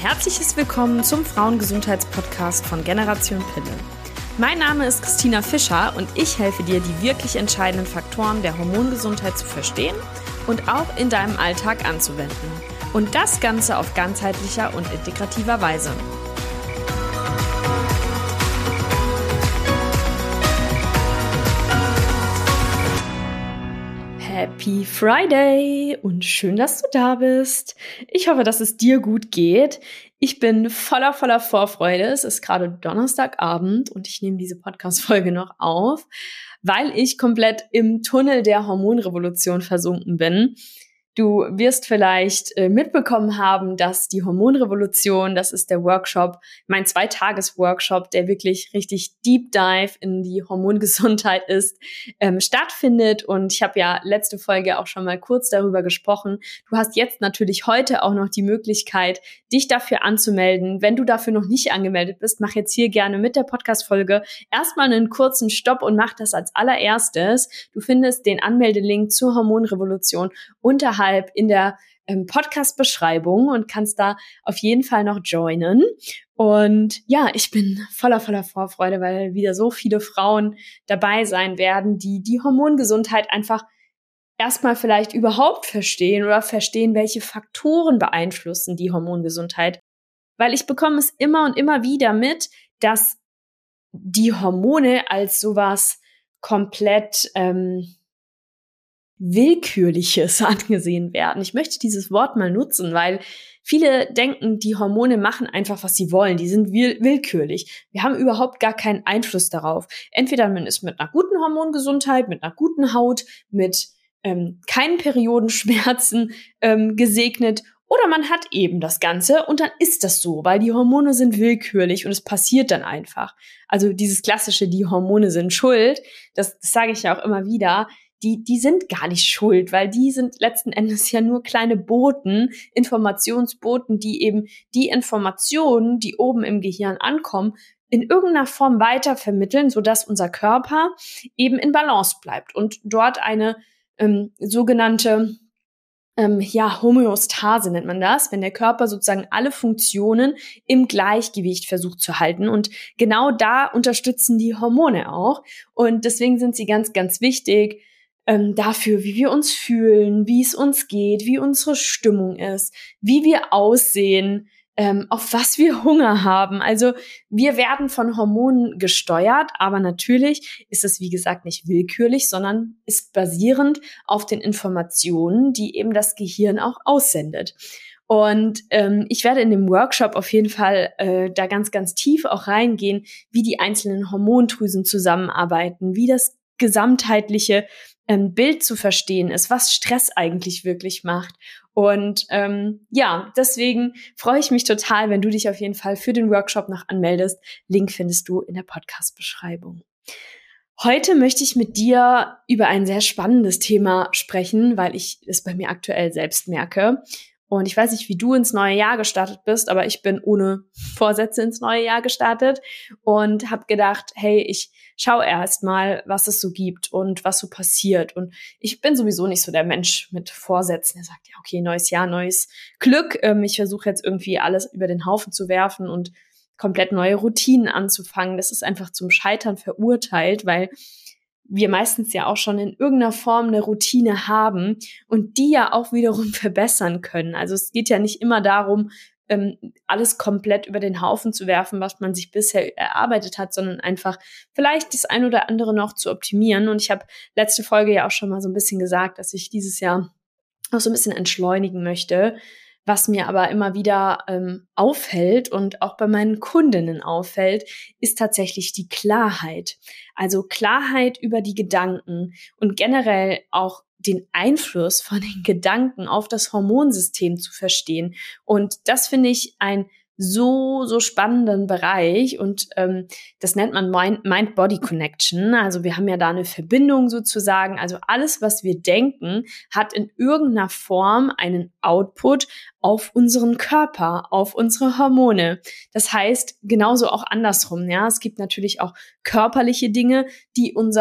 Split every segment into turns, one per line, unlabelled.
herzliches Willkommen zum Frauengesundheitspodcast von Generation Pille. Mein Name ist Christina Fischer und ich helfe dir, die wirklich entscheidenden Faktoren der Hormongesundheit zu verstehen und auch in deinem Alltag anzuwenden. Und das Ganze auf ganzheitlicher und integrativer Weise. Happy Friday und schön, dass du da bist. Ich hoffe, dass es dir gut geht. Ich bin voller Vorfreude. Es ist gerade Donnerstagabend und ich nehme diese Podcast-Folge noch auf, weil ich komplett im Tunnel der Hormonrevolution versunken bin. Du wirst vielleicht mitbekommen haben, dass die Hormonrevolution, das ist der Workshop, mein 2-Tages-Workshop, der wirklich richtig Deep Dive in die Hormongesundheit ist, stattfindet. Und ich habe ja letzte Folge auch schon mal kurz darüber gesprochen. Du hast jetzt natürlich heute auch noch die Möglichkeit, dich dafür anzumelden. Wenn du dafür noch nicht angemeldet bist, mach jetzt hier gerne mit der Podcast-Folge erstmal einen kurzen Stopp und mach das als allererstes. Du findest den Anmeldelink zur Hormonrevolution unterhalb in der Podcast-Beschreibung und kannst da auf jeden Fall noch joinen. Und ja, ich bin voller Vorfreude, weil wieder so viele Frauen dabei sein werden, die die Hormongesundheit einfach erstmal vielleicht überhaupt verstehen oder verstehen, welche Faktoren beeinflussen die Hormongesundheit. Weil ich bekomme es immer und immer wieder mit, dass die Hormone als sowas komplett Willkürliches angesehen werden. Ich möchte dieses Wort mal nutzen, weil viele denken, die Hormone machen einfach, was sie wollen. Die sind willkürlich. Wir haben überhaupt gar keinen Einfluss darauf. Entweder man ist mit einer guten Hormongesundheit, mit einer guten Haut, mit keinen Periodenschmerzen gesegnet oder man hat eben das Ganze und dann ist das so, weil die Hormone sind willkürlich und es passiert dann einfach. Also dieses klassische, die Hormone sind schuld, das sage ich ja auch immer wieder, die sind gar nicht schuld, weil die sind letzten Endes ja nur kleine Boten, Informationsboten, die eben die Informationen, die oben im Gehirn ankommen, in irgendeiner Form weitervermitteln, sodass unser Körper eben in Balance bleibt und dort eine sogenannte Homöostase nennt man das, wenn der Körper sozusagen alle Funktionen im Gleichgewicht versucht zu halten. Und genau da unterstützen die Hormone auch. Und deswegen sind sie ganz, ganz wichtig, dafür, wie wir uns fühlen, wie es uns geht, wie unsere Stimmung ist, wie wir aussehen, auf was wir Hunger haben. Also wir werden von Hormonen gesteuert, aber natürlich ist es, wie gesagt, nicht willkürlich, sondern ist basierend auf den Informationen, die eben das Gehirn auch aussendet. Und ich werde in dem Workshop auf jeden Fall da ganz, ganz tief auch reingehen, wie die einzelnen Hormondrüsen zusammenarbeiten, wie das gesamtheitliche Bild zu verstehen ist, was Stress eigentlich wirklich macht. Und deswegen freue ich mich total, wenn du dich auf jeden Fall für den Workshop noch anmeldest. Link findest du in der Podcast-Beschreibung. Heute möchte ich mit dir über ein sehr spannendes Thema sprechen, weil ich es bei mir aktuell selbst merke. Und ich weiß nicht, wie du ins neue Jahr gestartet bist, aber ich bin ohne Vorsätze ins neue Jahr gestartet und habe gedacht, hey, ich schaue erst mal, was es so gibt und was so passiert. Und ich bin sowieso nicht so der Mensch mit Vorsätzen, der sagt, ja, okay, neues Jahr, neues Glück. Ich versuche jetzt irgendwie alles über den Haufen zu werfen und komplett neue Routinen anzufangen. Das ist einfach zum Scheitern verurteilt, weil wir meistens ja auch schon in irgendeiner Form eine Routine haben und die ja auch wiederum verbessern können. Also es geht ja nicht immer darum, alles komplett über den Haufen zu werfen, was man sich bisher erarbeitet hat, sondern einfach vielleicht das ein oder andere noch zu optimieren. Und ich habe letzte Folge ja auch schon mal so ein bisschen gesagt, dass ich dieses Jahr auch so ein bisschen entschleunigen möchte. Was mir aber immer wieder auffällt und auch bei meinen Kundinnen auffällt, ist tatsächlich die Klarheit. Also Klarheit über die Gedanken und generell auch den Einfluss von den Gedanken auf das Hormonsystem zu verstehen. Und das finde ich ein so spannenden Bereich und das nennt man Mind-Body-Connection. Also wir haben ja da eine Verbindung sozusagen. Also alles, was wir denken, hat in irgendeiner Form einen Output auf unseren Körper, auf unsere Hormone. Das heißt, genauso auch andersrum. Ja, es gibt natürlich auch körperliche Dinge, die unser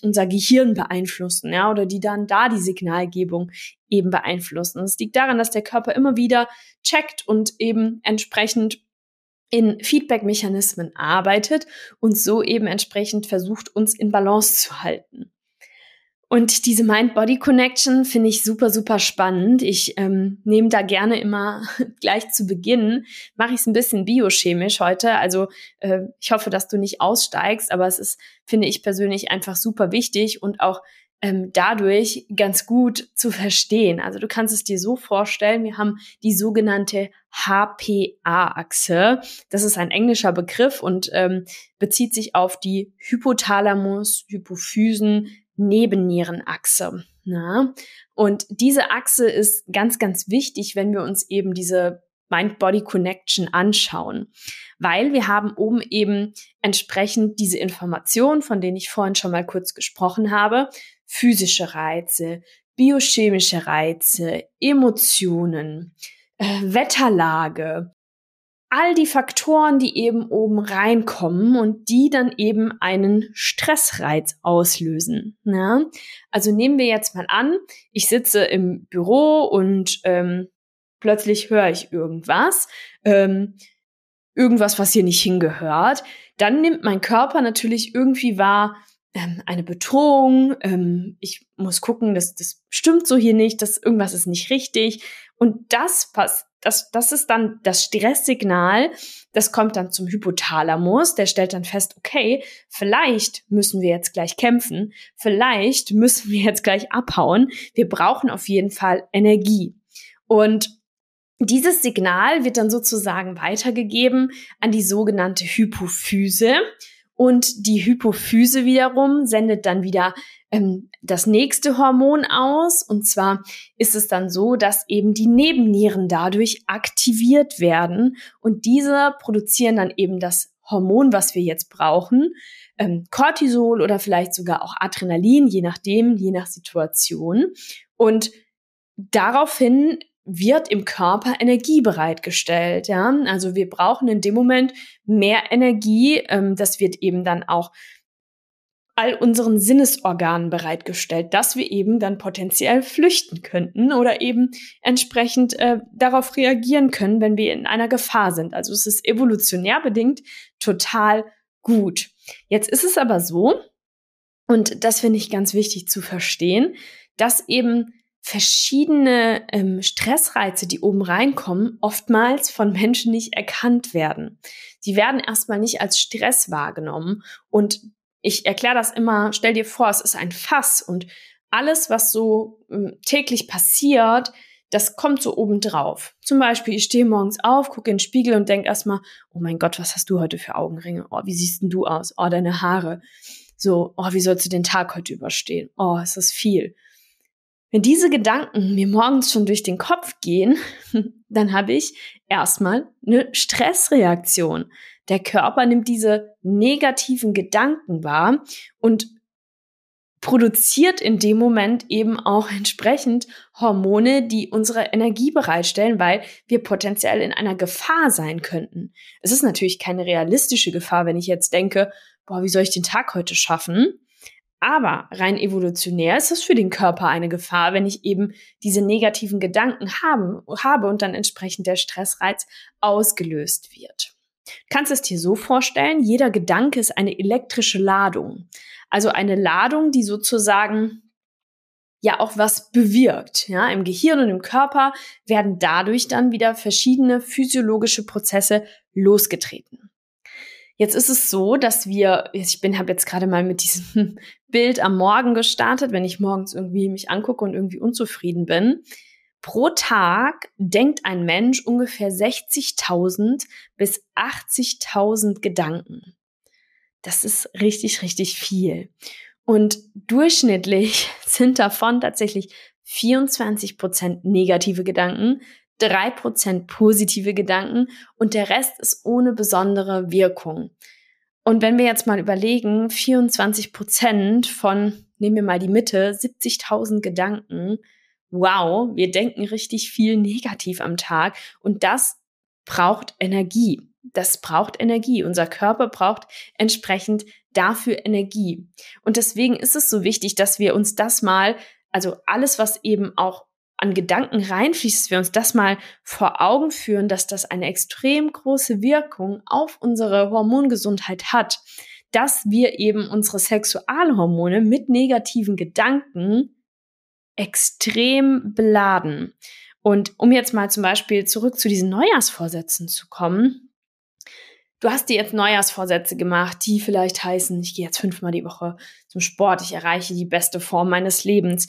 unser Gehirn beeinflussen, ja, oder die dann da die Signalgebung eben beeinflussen. Es liegt daran, dass der Körper immer wieder checkt und eben entsprechend in Feedback-Mechanismen arbeitet und so eben entsprechend versucht, uns in Balance zu halten. Und diese Mind-Body-Connection finde ich super, super spannend. Ich nehme da gerne immer gleich zu Beginn, mache ich es ein bisschen biochemisch heute. Also ich hoffe, dass du nicht aussteigst, aber es ist, finde ich persönlich, einfach super wichtig und auch dadurch ganz gut zu verstehen. Also du kannst es dir so vorstellen, wir haben die sogenannte HPA-Achse. Das ist ein englischer Begriff und bezieht sich auf die Hypothalamus, Hypophysen, Nebennierenachse. Na? Und diese Achse ist ganz, ganz wichtig, wenn wir uns eben diese Mind-Body-Connection anschauen, weil wir haben oben eben entsprechend diese Informationen, von denen ich vorhin schon mal kurz gesprochen habe, physische Reize, biochemische Reize, Emotionen, Wetterlage, all die Faktoren, die eben oben reinkommen und die dann eben einen Stressreiz auslösen. Ja? Also nehmen wir jetzt mal an, ich sitze im Büro und plötzlich höre ich irgendwas, was hier nicht hingehört. Dann nimmt mein Körper natürlich irgendwie wahr, eine Bedrohung, ich muss gucken, das stimmt so hier nicht, irgendwas ist nicht richtig. Und das ist dann das Stresssignal, das kommt dann zum Hypothalamus, der stellt dann fest, okay, vielleicht müssen wir jetzt gleich kämpfen, vielleicht müssen wir jetzt gleich abhauen, wir brauchen auf jeden Fall Energie. Und dieses Signal wird dann sozusagen weitergegeben an die sogenannte Hypophyse. Und die Hypophyse wiederum sendet dann wieder das nächste Hormon aus. Und zwar ist es dann so, dass eben die Nebennieren dadurch aktiviert werden. Und diese produzieren dann eben das Hormon, was wir jetzt brauchen. Cortisol oder vielleicht sogar auch Adrenalin, je nachdem, je nach Situation. Und daraufhin wird im Körper Energie bereitgestellt, ja. Also wir brauchen in dem Moment mehr Energie. Das wird eben dann auch all unseren Sinnesorganen bereitgestellt, dass wir eben dann potenziell flüchten könnten oder eben entsprechend darauf reagieren können, wenn wir in einer Gefahr sind. Also es ist evolutionär bedingt total gut. Jetzt ist es aber so, und das finde ich ganz wichtig zu verstehen, dass eben verschiedene Stressreize, die oben reinkommen, oftmals von Menschen nicht erkannt werden. Sie werden erstmal nicht als Stress wahrgenommen. Und ich erkläre das immer, stell dir vor, es ist ein Fass und alles, was so täglich passiert, das kommt so oben drauf. Zum Beispiel, ich stehe morgens auf, gucke in den Spiegel und denke erstmal, oh mein Gott, was hast du heute für Augenringe? Oh, wie siehst denn du aus? Oh, deine Haare. So, oh, wie sollst du den Tag heute überstehen? Oh, es ist viel. Wenn diese Gedanken mir morgens schon durch den Kopf gehen, dann habe ich erstmal eine Stressreaktion. Der Körper nimmt diese negativen Gedanken wahr und produziert in dem Moment eben auch entsprechend Hormone, die unsere Energie bereitstellen, weil wir potenziell in einer Gefahr sein könnten. Es ist natürlich keine realistische Gefahr, wenn ich jetzt denke, boah, wie soll ich den Tag heute schaffen? Aber rein evolutionär ist es für den Körper eine Gefahr, wenn ich eben diese negativen Gedanken habe und dann entsprechend der Stressreiz ausgelöst wird. Du kannst es dir so vorstellen, jeder Gedanke ist eine elektrische Ladung. Also eine Ladung, die sozusagen ja auch was bewirkt. Ja, im Gehirn und im Körper werden dadurch dann wieder verschiedene physiologische Prozesse losgetreten. Jetzt ist es so, dass habe jetzt gerade mal mit diesem Bild am Morgen gestartet, wenn ich morgens irgendwie mich angucke und irgendwie unzufrieden bin. Pro Tag denkt ein Mensch ungefähr 60.000 bis 80.000 Gedanken. Das ist richtig, richtig viel. Und durchschnittlich sind davon tatsächlich 24% negative Gedanken, 3% positive Gedanken und der Rest ist ohne besondere Wirkung. Und wenn wir jetzt mal überlegen, 24% von, nehmen wir mal die Mitte, 70.000 Gedanken, wow, wir denken richtig viel negativ am Tag und das braucht Energie. das braucht Energie. Unser Körper braucht entsprechend dafür Energie. Und deswegen ist es so wichtig, dass wir uns das mal, also alles, was eben auch an Gedanken reinfließt, dass wir uns das mal vor Augen führen, dass das eine extrem große Wirkung auf unsere Hormongesundheit hat, dass wir eben unsere Sexualhormone mit negativen Gedanken extrem beladen. Und um jetzt mal zum Beispiel zurück zu diesen Neujahrsvorsätzen zu kommen, du hast dir jetzt Neujahrsvorsätze gemacht, die vielleicht heißen, ich gehe jetzt 5-mal die Woche zum Sport, ich erreiche die beste Form meines Lebens,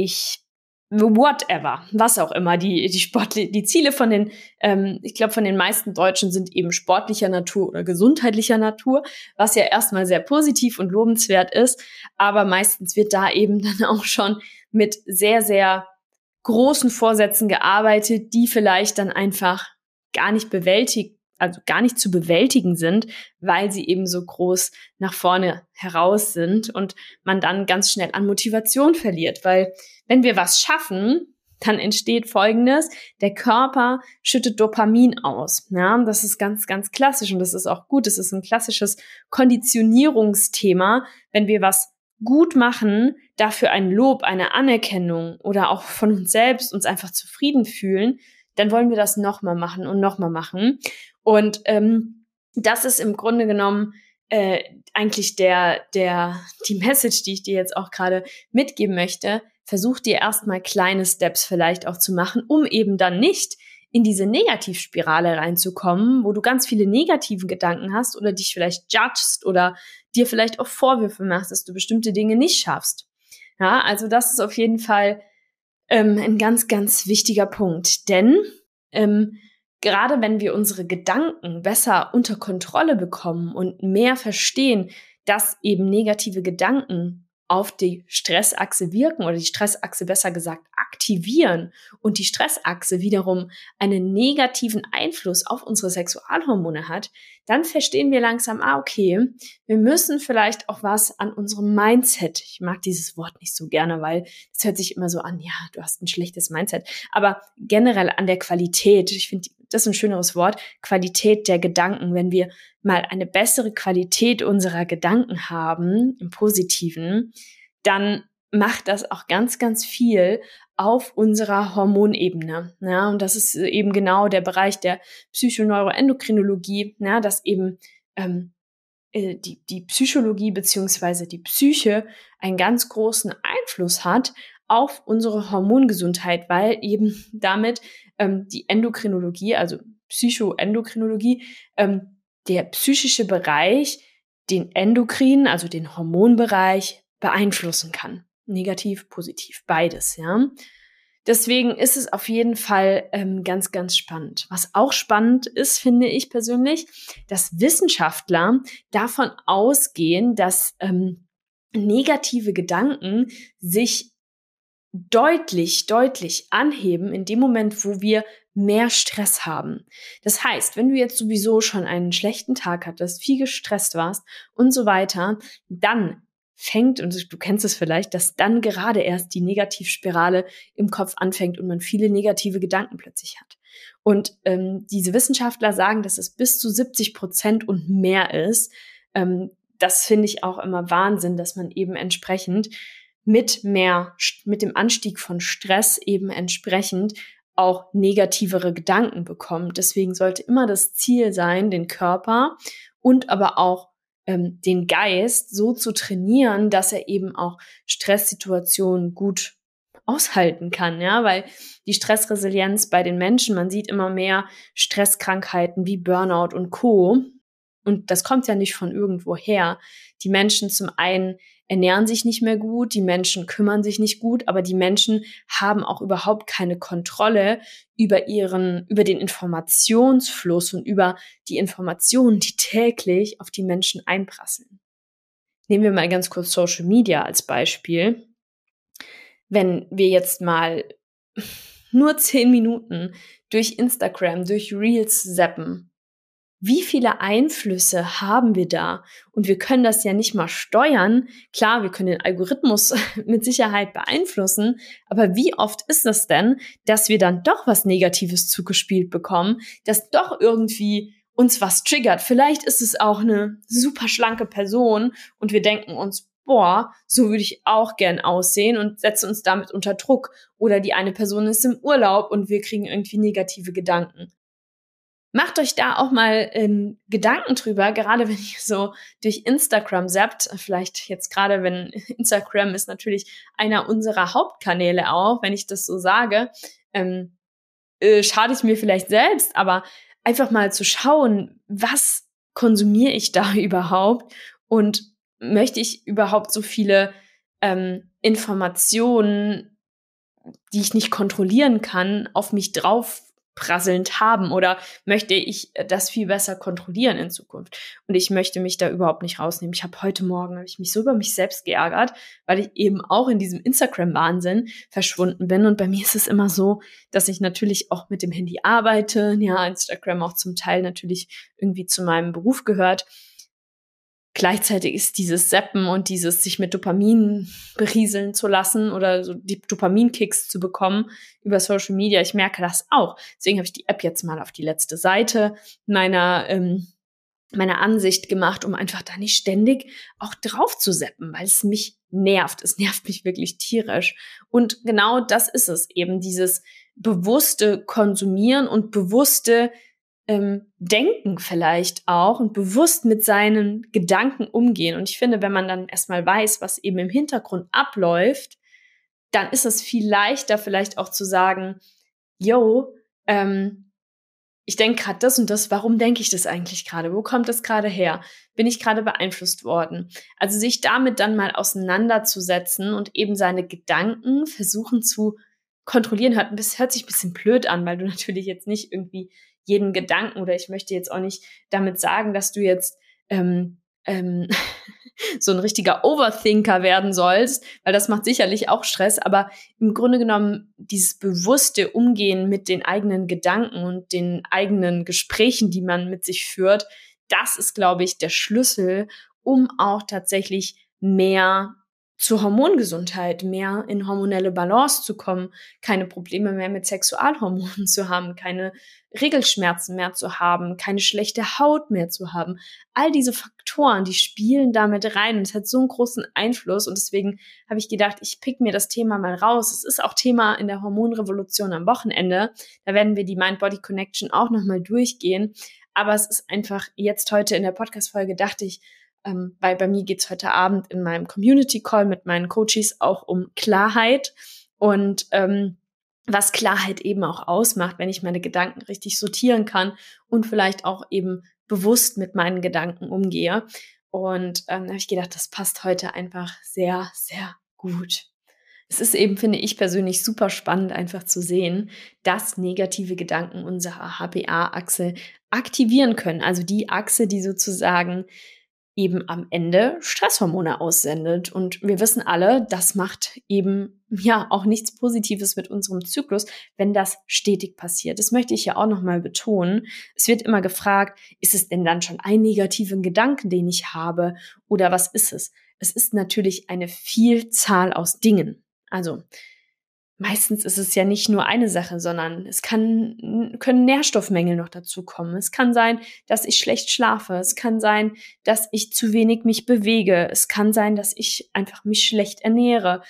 whatever, was auch immer, die Ziele von den, ich glaube, von den meisten Deutschen sind eben sportlicher Natur oder gesundheitlicher Natur, was ja erstmal sehr positiv und lobenswert ist, aber meistens wird da eben dann auch schon mit sehr, sehr großen Vorsätzen gearbeitet, die vielleicht dann einfach gar nicht zu bewältigen sind, weil sie eben so groß nach vorne heraus sind und man dann ganz schnell an Motivation verliert. Weil wenn wir was schaffen, dann entsteht Folgendes: Der Körper schüttet Dopamin aus. Ja, das ist ganz, ganz klassisch und das ist auch gut. Das ist ein klassisches Konditionierungsthema. Wenn wir was gut machen, dafür ein Lob, eine Anerkennung oder auch von uns selbst uns einfach zufrieden fühlen, dann wollen wir das nochmal machen und nochmal machen. Und das ist im Grunde genommen eigentlich die Message, die ich dir jetzt auch gerade mitgeben möchte. Versuch dir erstmal kleine Steps vielleicht auch zu machen, um eben dann nicht in diese Negativspirale reinzukommen, wo du ganz viele negative Gedanken hast oder dich vielleicht judgst oder dir vielleicht auch Vorwürfe machst, dass du bestimmte Dinge nicht schaffst. Ja, also das ist auf jeden Fall ein ganz, ganz wichtiger Punkt. Denn gerade wenn wir unsere Gedanken besser unter Kontrolle bekommen und mehr verstehen, dass eben negative Gedanken auf die Stressachse wirken oder die Stressachse besser gesagt aktivieren und die Stressachse wiederum einen negativen Einfluss auf unsere Sexualhormone hat, dann verstehen wir langsam, okay, wir müssen vielleicht auch was an unserem Mindset, ich mag dieses Wort nicht so gerne, weil es hört sich immer so an, ja, du hast ein schlechtes Mindset, aber generell an der Qualität, ich finde, das ist ein schöneres Wort, Qualität der Gedanken, wenn wir mal eine bessere Qualität unserer Gedanken haben, im Positiven, dann macht das auch ganz, ganz viel auf unserer Hormonebene. Ja, und das ist eben genau der Bereich der Psychoneuroendokrinologie, ja, dass eben die Psychologie beziehungsweise die Psyche einen ganz großen Einfluss hat auf unsere Hormongesundheit, weil eben damit die Endokrinologie, also Psychoendokrinologie, der psychische Bereich den Endokrinen, also den Hormonbereich, beeinflussen kann. Negativ, positiv, beides, ja. Deswegen ist es auf jeden Fall ganz, ganz spannend. Was auch spannend ist, finde ich persönlich, dass Wissenschaftler davon ausgehen, dass negative Gedanken sich deutlich, deutlich anheben in dem Moment, wo wir mehr Stress haben. Das heißt, wenn du jetzt sowieso schon einen schlechten Tag hattest, viel gestresst warst und so weiter, dann fängt, und du kennst es vielleicht, dass dann gerade erst die Negativspirale im Kopf anfängt und man viele negative Gedanken plötzlich hat. Und diese Wissenschaftler sagen, dass es bis zu 70% und mehr ist. Das finde ich auch immer Wahnsinn, dass man eben entsprechend mit dem Anstieg von Stress eben entsprechend auch negativere Gedanken bekommt. Deswegen sollte immer das Ziel sein, den Körper und aber auch den Geist so zu trainieren, dass er eben auch Stresssituationen gut aushalten kann, ja, weil die Stressresilienz bei den Menschen, man sieht immer mehr Stresskrankheiten wie Burnout und Co. Und das kommt ja nicht von irgendwo her. Die Menschen zum einen ernähren sich nicht mehr gut, die Menschen kümmern sich nicht gut, aber die Menschen haben auch überhaupt keine Kontrolle über den Informationsfluss und über die Informationen, die täglich auf die Menschen einprasseln. Nehmen wir mal ganz kurz Social Media als Beispiel. Wenn wir jetzt mal nur 10 Minuten durch Instagram, durch Reels zappen, wie viele Einflüsse haben wir da? Und wir können das ja nicht mal steuern. Klar, wir können den Algorithmus mit Sicherheit beeinflussen, aber wie oft ist es denn, dass wir dann doch was Negatives zugespielt bekommen, dass doch irgendwie uns was triggert. Vielleicht ist es auch eine super schlanke Person und wir denken uns, boah, so würde ich auch gern aussehen und setzen uns damit unter Druck. Oder die eine Person ist im Urlaub und wir kriegen irgendwie negative Gedanken. Macht euch da auch mal Gedanken drüber, gerade wenn ihr so durch Instagram zappt, vielleicht jetzt gerade, wenn Instagram ist natürlich einer unserer Hauptkanäle auch, wenn ich das so sage, schade ich mir vielleicht selbst, aber einfach mal zu schauen, was konsumiere ich da überhaupt und möchte ich überhaupt so viele Informationen, die ich nicht kontrollieren kann, auf mich drauf prasselnd haben oder möchte ich das viel besser kontrollieren in Zukunft? Und ich möchte mich da überhaupt nicht rausnehmen. Heute Morgen habe ich mich so über mich selbst geärgert, weil ich eben auch in diesem Instagram-Wahnsinn verschwunden bin. Und bei mir ist es immer so, dass ich natürlich auch mit dem Handy arbeite. Ja, Instagram auch zum Teil natürlich irgendwie zu meinem Beruf gehört. Gleichzeitig ist dieses Zappen und dieses sich mit Dopamin berieseln zu lassen oder so die Dopaminkicks zu bekommen über Social Media, ich merke das auch. Deswegen habe ich die App jetzt mal auf die letzte Seite meiner Ansicht gemacht, um einfach da nicht ständig auch drauf zu zappen, weil es mich nervt. Es nervt mich wirklich tierisch. Und genau das ist es eben, dieses bewusste Konsumieren und bewusste Denken vielleicht auch und bewusst mit seinen Gedanken umgehen. Und ich finde, wenn man dann erstmal weiß, was eben im Hintergrund abläuft, dann ist es viel leichter vielleicht auch zu sagen, yo, ich denke gerade das und das, warum denke ich das eigentlich gerade? Wo kommt das gerade her? Bin ich gerade beeinflusst worden? Also sich damit dann mal auseinanderzusetzen und eben seine Gedanken versuchen zu kontrollieren. Hört sich ein bisschen blöd an, weil du natürlich jetzt nicht irgendwie jeden Gedanken oder ich möchte jetzt auch nicht damit sagen, dass du jetzt so ein richtiger Overthinker werden sollst, weil das macht sicherlich auch Stress, aber im Grunde genommen dieses bewusste Umgehen mit den eigenen Gedanken und den eigenen Gesprächen, die man mit sich führt, das ist, glaube ich, der Schlüssel, um auch tatsächlich mehr zur Hormongesundheit, mehr in hormonelle Balance zu kommen, keine Probleme mehr mit Sexualhormonen zu haben, keine Regelschmerzen mehr zu haben, keine schlechte Haut mehr zu haben. All diese Faktoren, die spielen damit rein und es hat so einen großen Einfluss und deswegen habe ich gedacht, ich pick mir das Thema mal raus. Es ist auch Thema in der Hormonrevolution am Wochenende. Da werden wir die Mind-Body-Connection auch nochmal durchgehen. Aber es ist einfach jetzt heute in der Podcast-Folge dachte ich, weil bei mir geht's heute Abend in meinem Community-Call mit meinen Coaches auch um Klarheit und was Klarheit eben auch ausmacht, wenn ich meine Gedanken richtig sortieren kann und vielleicht auch eben bewusst mit meinen Gedanken umgehe. Und da habe ich gedacht, das passt heute einfach sehr, sehr gut. Es ist eben, finde ich persönlich, super spannend einfach zu sehen, dass negative Gedanken unsere HPA-Achse aktivieren können. Also die Achse, die sozusagen eben am Ende Stresshormone aussendet. Und wir wissen alle, das macht eben ja auch nichts Positives mit unserem Zyklus, wenn das stetig passiert. Das möchte ich ja auch nochmal betonen. Es wird immer gefragt, ist es denn dann schon ein negativen Gedanken, den ich habe? Oder was ist es? Es ist natürlich eine Vielzahl aus Dingen. Also meistens ist es ja nicht nur eine Sache, sondern können Nährstoffmängel noch dazu kommen. Es kann sein, dass ich schlecht schlafe. Es kann sein, dass ich zu wenig mich bewege. Es kann sein, dass ich einfach mich schlecht ernähre.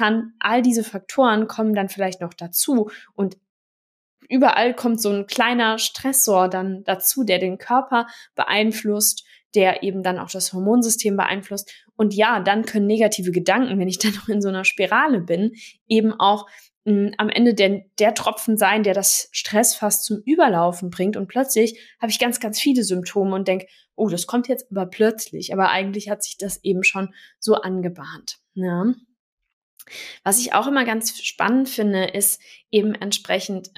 All diese Faktoren kommen dann vielleicht noch dazu und überall kommt so ein kleiner Stressor dann dazu, der den Körper beeinflusst, der eben dann auch das Hormonsystem beeinflusst. Und ja, dann können negative Gedanken, wenn ich dann noch in so einer Spirale bin, eben auch am Ende der Tropfen sein, der das Stressfass zum Überlaufen bringt. Und plötzlich habe ich ganz, ganz viele Symptome und denke, oh, das kommt jetzt aber plötzlich. Aber eigentlich hat sich das eben schon so angebahnt. Ja. Was ich auch immer ganz spannend finde, ist eben entsprechend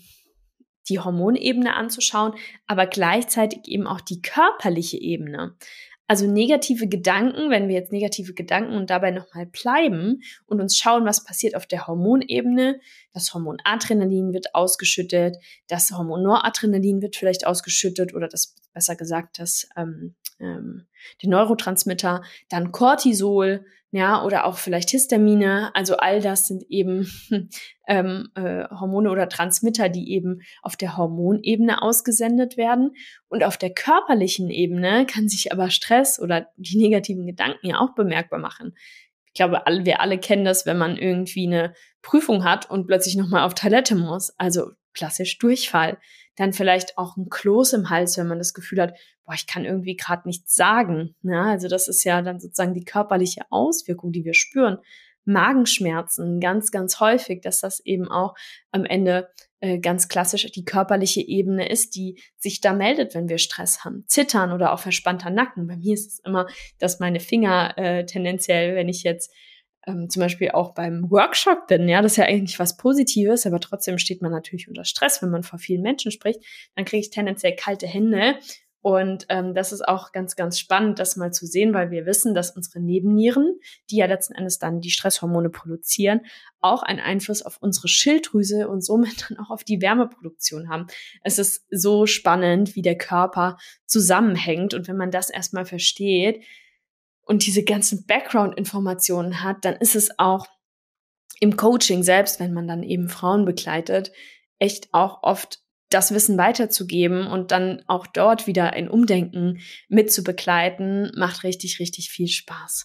die Hormonebene anzuschauen, aber gleichzeitig eben auch die körperliche Ebene. Also negative Gedanken, wenn wir jetzt negative Gedanken und dabei nochmal bleiben und uns schauen, was passiert auf der Hormonebene. Das Hormon Adrenalin wird ausgeschüttet, das Hormon Noradrenalin wird vielleicht ausgeschüttet oder das, besser gesagt, das den Neurotransmitter, dann Cortisol, ja, oder auch vielleicht Histamine. Also all das sind eben Hormone oder Transmitter, die eben auf der Hormonebene ausgesendet werden. Und auf der körperlichen Ebene kann sich aber Stress oder die negativen Gedanken ja auch bemerkbar machen. Ich glaube, wir alle kennen das, wenn man irgendwie eine Prüfung hat und plötzlich nochmal auf Toilette muss. Also klassisch Durchfall. Dann vielleicht auch ein Kloß im Hals, wenn man das Gefühl hat, boah, ich kann irgendwie gerade nichts sagen. Ja, also das ist ja dann sozusagen die körperliche Auswirkung, die wir spüren. Magenschmerzen, ganz, ganz häufig, dass das eben auch am Ende ganz klassisch die körperliche Ebene ist, die sich da meldet, wenn wir Stress haben. Zittern oder auch verspannter Nacken. Bei mir ist es immer, dass meine Finger tendenziell, wenn ich jetzt zum Beispiel auch beim Workshop bin, ja, das ist ja eigentlich was Positives, aber trotzdem steht man natürlich unter Stress, wenn man vor vielen Menschen spricht, dann kriege ich tendenziell kalte Hände. Und das ist auch ganz, ganz spannend, das mal zu sehen, weil wir wissen, dass unsere Nebennieren, die ja letzten Endes dann die Stresshormone produzieren, auch einen Einfluss auf unsere Schilddrüse und somit dann auch auf die Wärmeproduktion haben. Es ist so spannend, wie der Körper zusammenhängt. Und wenn man das erstmal versteht und diese ganzen Background-Informationen hat, dann ist es auch im Coaching selbst, wenn man dann eben Frauen begleitet, echt auch oft das Wissen weiterzugeben und dann auch dort wieder ein Umdenken mit zu begleiten, macht richtig, richtig viel Spaß.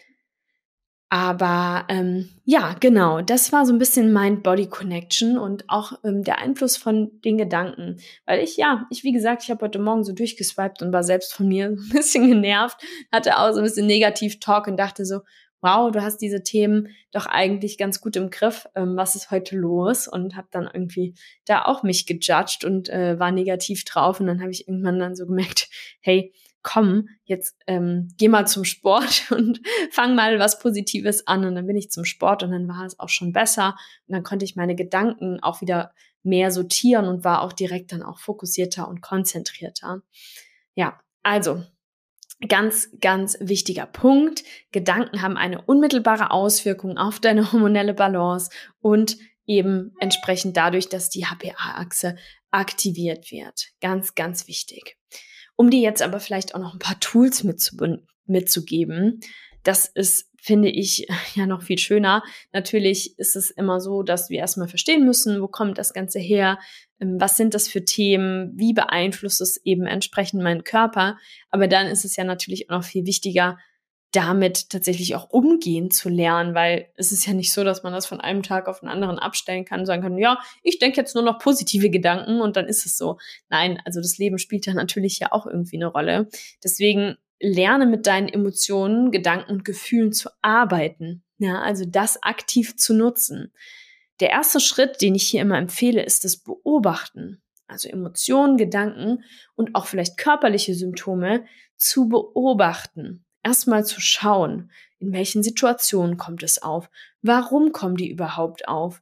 Aber ja, genau, das war so ein bisschen Mind-Body-Connection und auch der Einfluss von den Gedanken. Weil ich, wie gesagt, ich habe heute Morgen so durchgeswiped und war selbst von mir so ein bisschen genervt, hatte auch so ein bisschen Negativ-Talk und dachte so, wow, du hast diese Themen doch eigentlich ganz gut im Griff. Was ist heute los? Und habe dann irgendwie da auch mich gejudged und war negativ drauf. Und dann habe ich irgendwann dann so gemerkt, hey, komm, jetzt geh mal zum Sport und fang mal was Positives an. Und dann bin ich zum Sport und dann war es auch schon besser. Und dann konnte ich meine Gedanken auch wieder mehr sortieren und war auch direkt dann auch fokussierter und konzentrierter. Ja, also ganz, ganz wichtiger Punkt. Gedanken haben eine unmittelbare Auswirkung auf deine hormonelle Balance und eben entsprechend dadurch, dass die HPA-Achse aktiviert wird. Ganz, ganz wichtig. Um dir jetzt aber vielleicht auch noch ein paar Tools mitzugeben, das ist, finde ich, ja noch viel schöner. Natürlich ist es immer so, dass wir erstmal verstehen müssen, wo kommt das Ganze her, was sind das für Themen, wie beeinflusst es eben entsprechend meinen Körper. Aber dann ist es ja natürlich auch noch viel wichtiger, damit tatsächlich auch umgehen zu lernen, weil es ist ja nicht so, dass man das von einem Tag auf den anderen abstellen kann und sagen kann, ja, ich denke jetzt nur noch positive Gedanken und dann ist es so. Nein, also das Leben spielt da natürlich ja auch irgendwie eine Rolle. Deswegen lerne mit deinen Emotionen, Gedanken und Gefühlen zu arbeiten. Ja, also das aktiv zu nutzen. Der erste Schritt, den ich hier immer empfehle, ist das Beobachten. Also Emotionen, Gedanken und auch vielleicht körperliche Symptome zu beobachten. Erstmal zu schauen, in welchen Situationen kommt es auf? Warum kommen die überhaupt auf?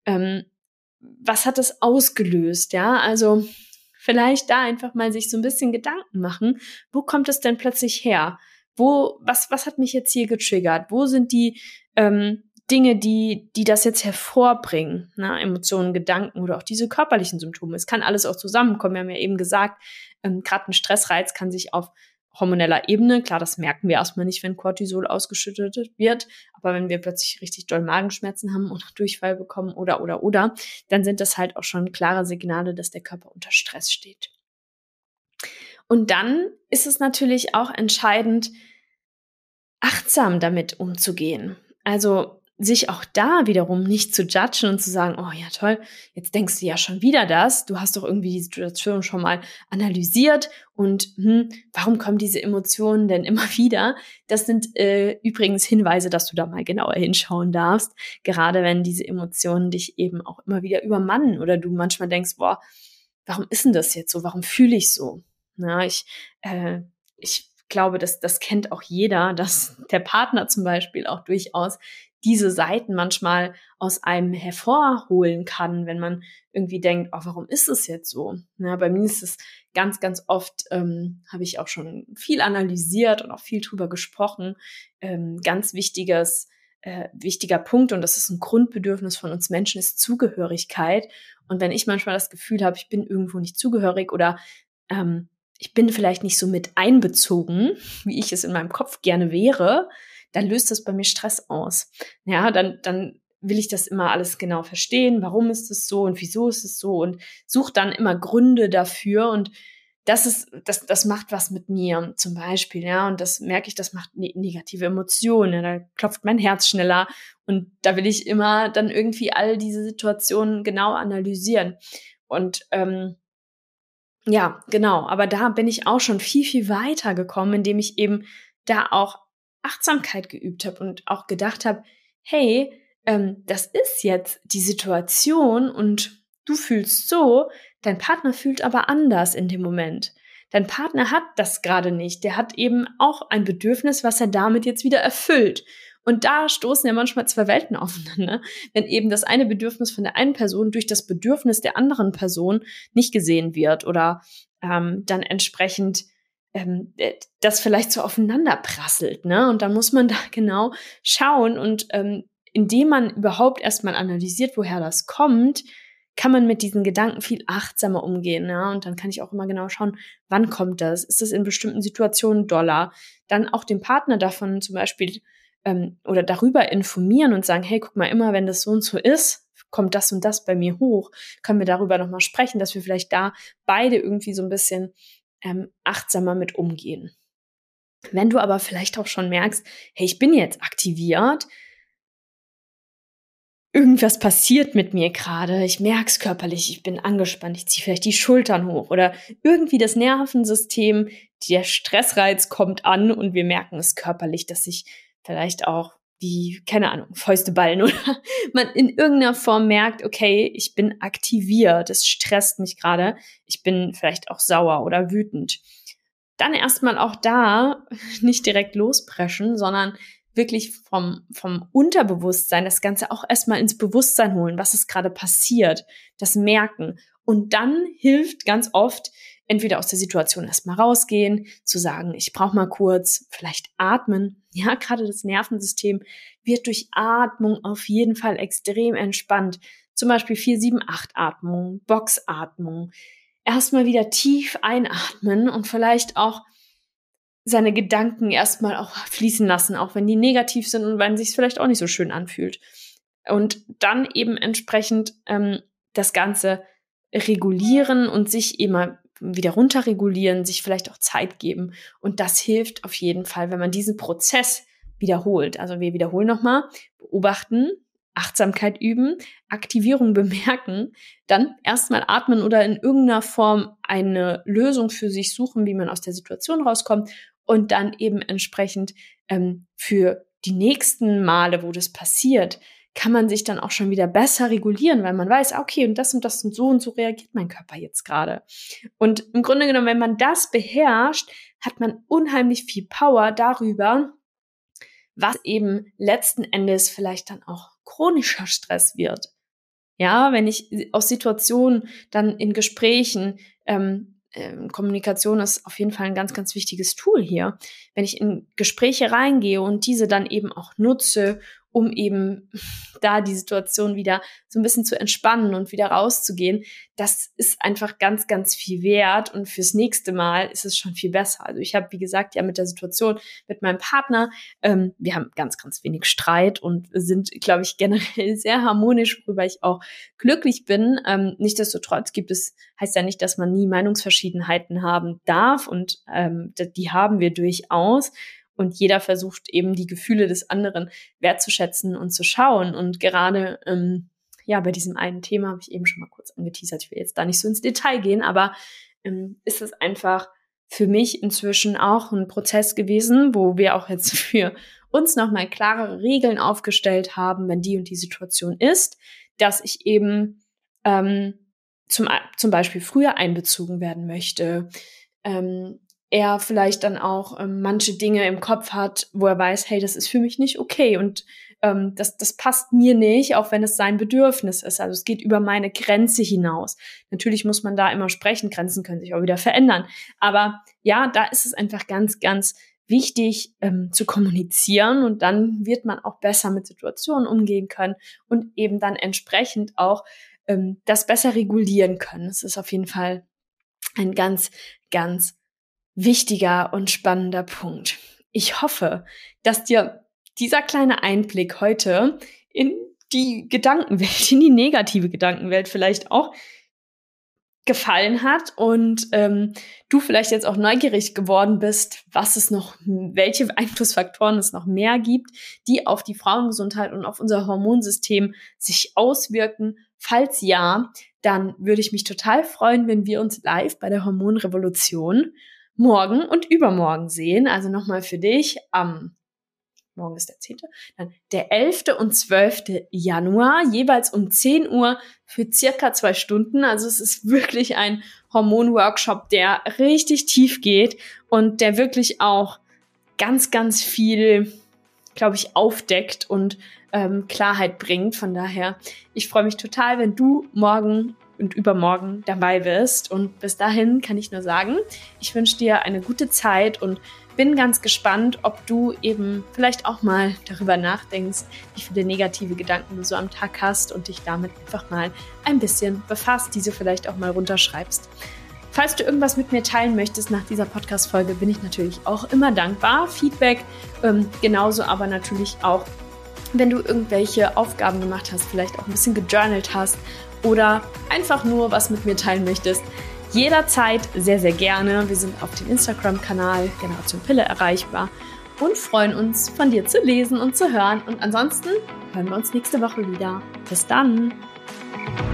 Was hat es ausgelöst? Ja, also vielleicht da einfach mal sich so ein bisschen Gedanken machen. Wo kommt es denn plötzlich her? Was hat mich jetzt hier getriggert? Wo sind die Dinge, die das jetzt hervorbringen? Na, Emotionen, Gedanken oder auch diese körperlichen Symptome. Es kann alles auch zusammenkommen. Wir haben ja eben gesagt, gerade ein Stressreiz kann sich auf hormoneller Ebene, klar, das merken wir erstmal nicht, wenn Cortisol ausgeschüttet wird, aber wenn wir plötzlich richtig doll Magenschmerzen haben oder Durchfall bekommen oder, dann sind das halt auch schon klare Signale, dass der Körper unter Stress steht. Und dann ist es natürlich auch entscheidend, achtsam damit umzugehen. Also sich auch da wiederum nicht zu judgen und zu sagen, oh ja toll, jetzt denkst du ja schon wieder das, du hast doch irgendwie die Situation schon mal analysiert und warum kommen diese Emotionen denn immer wieder? Das sind übrigens Hinweise, dass du da mal genauer hinschauen darfst, gerade wenn diese Emotionen dich eben auch immer wieder übermannen oder du manchmal denkst, boah, warum ist denn das jetzt so, warum fühle ich so? Na, ich glaube, das kennt auch jeder, dass der Partner zum Beispiel auch durchaus diese Seiten manchmal aus einem hervorholen kann, wenn man irgendwie denkt, oh, warum ist es jetzt so? Ja, bei mir ist es ganz, ganz oft, habe ich auch schon viel analysiert und auch viel drüber gesprochen. Ganz wichtiger Punkt, und das ist ein Grundbedürfnis von uns Menschen, ist Zugehörigkeit. Und wenn ich manchmal das Gefühl habe, ich bin irgendwo nicht zugehörig oder ich bin vielleicht nicht so mit einbezogen, wie ich es in meinem Kopf gerne wäre, dann löst das bei mir Stress aus. Ja, dann will ich das immer alles genau verstehen. Warum ist es so und wieso ist es so? Und suche dann immer Gründe dafür. Und das macht was mit mir zum Beispiel, ja. Und das merke ich, das macht negative Emotionen. Ja, da klopft mein Herz schneller. Und da will ich immer dann irgendwie all diese Situationen genau analysieren. Und ja, genau. Aber da bin ich auch schon viel, viel weiter gekommen, indem ich eben da auch Achtsamkeit geübt habe und auch gedacht habe, hey, das ist jetzt die Situation und du fühlst so, dein Partner fühlt aber anders in dem Moment. Dein Partner hat das gerade nicht. Der hat eben auch ein Bedürfnis, was er damit jetzt wieder erfüllt. Und da stoßen ja manchmal zwei Welten aufeinander, wenn eben das eine Bedürfnis von der einen Person durch das Bedürfnis der anderen Person nicht gesehen wird oder dann entsprechend das vielleicht so aufeinander prasselt, ne? Und dann muss man da genau schauen und indem man überhaupt erstmal analysiert, woher das kommt, kann man mit diesen Gedanken viel achtsamer umgehen, ja? Und dann kann ich auch immer genau schauen, wann kommt das? Ist es in bestimmten Situationen doller? Dann auch den Partner davon zum Beispiel oder darüber informieren und sagen, hey, guck mal, immer wenn das so und so ist, kommt das und das bei mir hoch, können wir darüber nochmal sprechen, dass wir vielleicht da beide irgendwie so ein bisschen achtsamer mit umgehen. Wenn du aber vielleicht auch schon merkst, hey, ich bin jetzt aktiviert, irgendwas passiert mit mir gerade, ich merke es körperlich, ich bin angespannt, ich ziehe vielleicht die Schultern hoch oder irgendwie das Nervensystem, der Stressreiz kommt an und wir merken es körperlich, dass sich vielleicht auch wie, keine Ahnung, Fäuste ballen oder man in irgendeiner Form merkt, okay, ich bin aktiviert, es stresst mich gerade, ich bin vielleicht auch sauer oder wütend. Dann erstmal auch da nicht direkt lospreschen, sondern wirklich vom Unterbewusstsein das Ganze auch erstmal ins Bewusstsein holen, was ist gerade passiert, das merken. Und dann hilft ganz oft, entweder aus der Situation erstmal rausgehen, zu sagen, ich brauche mal kurz, vielleicht atmen. Ja, gerade das Nervensystem wird durch Atmung auf jeden Fall extrem entspannt. Zum Beispiel 4-7-8-Atmung, Boxatmung. Erstmal wieder tief einatmen und vielleicht auch seine Gedanken erstmal auch fließen lassen, auch wenn die negativ sind und wenn es sich vielleicht auch nicht so schön anfühlt. Und dann eben entsprechend das Ganze regulieren und sich immer wieder runterregulieren, sich vielleicht auch Zeit geben. Und das hilft auf jeden Fall, wenn man diesen Prozess wiederholt. Also wir wiederholen nochmal, beobachten, Achtsamkeit üben, Aktivierung bemerken, dann erstmal atmen oder in irgendeiner Form eine Lösung für sich suchen, wie man aus der Situation rauskommt und dann eben entsprechend für die nächsten Male, wo das passiert, kann man sich dann auch schon wieder besser regulieren, weil man weiß, okay, und das und so reagiert mein Körper jetzt gerade. Und im Grunde genommen, wenn man das beherrscht, hat man unheimlich viel Power darüber, was eben letzten Endes vielleicht dann auch chronischer Stress wird. Ja, wenn ich aus Situationen dann in Gesprächen, Kommunikation ist auf jeden Fall ein ganz, ganz wichtiges Tool hier. Wenn ich in Gespräche reingehe und diese dann eben auch nutze, um eben da die Situation wieder so ein bisschen zu entspannen und wieder rauszugehen, das ist einfach ganz, ganz viel wert und fürs nächste Mal ist es schon viel besser. Also ich habe, wie gesagt, ja mit der Situation mit meinem Partner, wir haben ganz, ganz wenig Streit und sind, glaube ich, generell sehr harmonisch, worüber ich auch glücklich bin. Nichtsdestotrotz heißt ja nicht, dass man nie Meinungsverschiedenheiten haben darf und die haben wir durchaus. Und jeder versucht eben die Gefühle des anderen wertzuschätzen und zu schauen. Und gerade bei diesem einen Thema habe ich eben schon mal kurz angeteasert. Ich will jetzt da nicht so ins Detail gehen, aber ist es einfach für mich inzwischen auch ein Prozess gewesen, wo wir auch jetzt für uns nochmal klarere Regeln aufgestellt haben, wenn die und die Situation ist, dass ich eben zum Beispiel früher einbezogen werden möchte, er vielleicht dann auch manche Dinge im Kopf hat, wo er weiß, hey, das ist für mich nicht okay und das passt mir nicht, auch wenn es sein Bedürfnis ist. Also es geht über meine Grenze hinaus. Natürlich muss man da immer sprechen, Grenzen können sich auch wieder verändern. Aber ja, da ist es einfach ganz, ganz wichtig zu kommunizieren und dann wird man auch besser mit Situationen umgehen können und eben dann entsprechend auch das besser regulieren können. Es ist auf jeden Fall ein ganz, ganz wichtiger und spannender Punkt. Ich hoffe, dass dir dieser kleine Einblick heute in die Gedankenwelt, in die negative Gedankenwelt vielleicht auch gefallen hat und du vielleicht jetzt auch neugierig geworden bist, welche Einflussfaktoren es noch mehr gibt, die auf die Frauengesundheit und auf unser Hormonsystem sich auswirken. Falls ja, dann würde ich mich total freuen, wenn wir uns live bei der Hormonrevolution morgen und übermorgen sehen. Also nochmal für dich morgen ist der 10., dann der 11. und 12. Januar, jeweils um 10 Uhr für circa 2 Stunden. Also es ist wirklich ein Hormonworkshop, der richtig tief geht und der wirklich auch ganz, ganz viel, glaube ich, aufdeckt und Klarheit bringt. Von daher, ich freue mich total, wenn du morgen und übermorgen dabei bist. Und bis dahin kann ich nur sagen, ich wünsche dir eine gute Zeit und bin ganz gespannt, ob du eben vielleicht auch mal darüber nachdenkst, wie viele negative Gedanken du so am Tag hast und dich damit einfach mal ein bisschen befasst, diese vielleicht auch mal runterschreibst. Falls du irgendwas mit mir teilen möchtest nach dieser Podcast-Folge, bin ich natürlich auch immer dankbar. Feedback genauso, aber natürlich auch, wenn du irgendwelche Aufgaben gemacht hast, vielleicht auch ein bisschen gejournalt hast oder einfach nur was mit mir teilen möchtest. Jederzeit sehr, sehr gerne. Wir sind auf dem Instagram-Kanal Generation Pille erreichbar und freuen uns, von dir zu lesen und zu hören. Und ansonsten hören wir uns nächste Woche wieder. Bis dann!